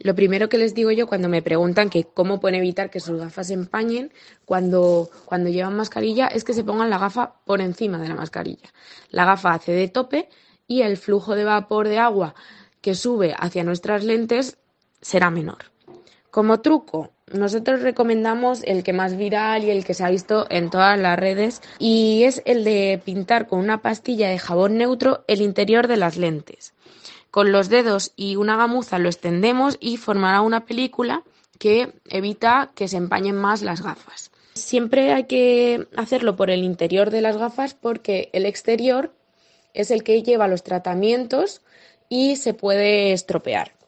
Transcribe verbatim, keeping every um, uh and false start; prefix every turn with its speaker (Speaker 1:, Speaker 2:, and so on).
Speaker 1: Lo primero que les digo yo cuando me preguntan que cómo pueden evitar que sus gafas se empañen cuando, cuando llevan mascarilla es que se pongan la gafa por encima de la mascarilla. La gafa hace de tope y el flujo de vapor de agua que sube hacia nuestras lentes será menor. Como truco, nosotros recomendamos el que más viral y el que se ha visto en todas las redes y es el de pintar con una pastilla de jabón neutro el interior de las lentes. Con los dedos y una gamuza lo extendemos y formará una película que evita que se empañen más las gafas. Siempre hay que hacerlo por el interior de las gafas porque el exterior es el que lleva los tratamientos y se puede estropear.